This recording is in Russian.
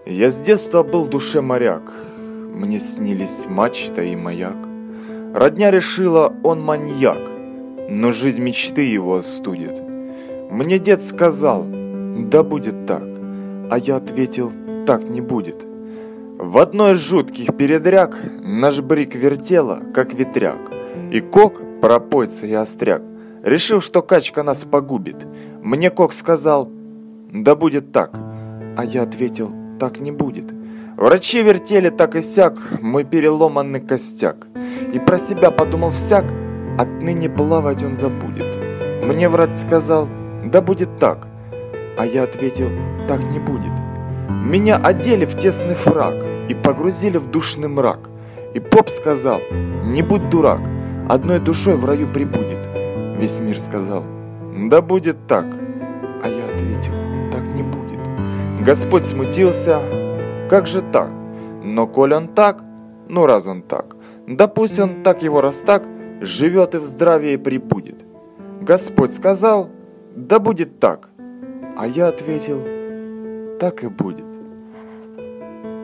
Я с детства был в душе моряк, мне снились мачта и маяк. Родня решила, он маньяк, но жизнь мечты его остудит. Мне дед сказал, да будет так, а я ответил, так не будет. В одной из жутких передряг наш брик вертела, как ветряк, и Кок, пропойца и остряк, решил, что качка нас погубит. Мне Кок сказал, да будет так, а я ответил, так не будет. Врачи вертели так и сяк мой переломанный костяк, и про себя подумал всяк, отныне плавать он забудет. Мне врач сказал, да будет так, а я ответил, так не будет. Меня одели в тесный фрак и погрузили в душный мрак, и поп сказал, не будь дурак, одной душой в раю прибудет. Весь мир сказал, да будет так, а я ответил, так не будет. Господь смутился, как же так? Но коль он так, ну раз он так, да пусть он так его раз так, живет и в здравии прибудет. Господь сказал, да будет так, а я ответил, так и будет.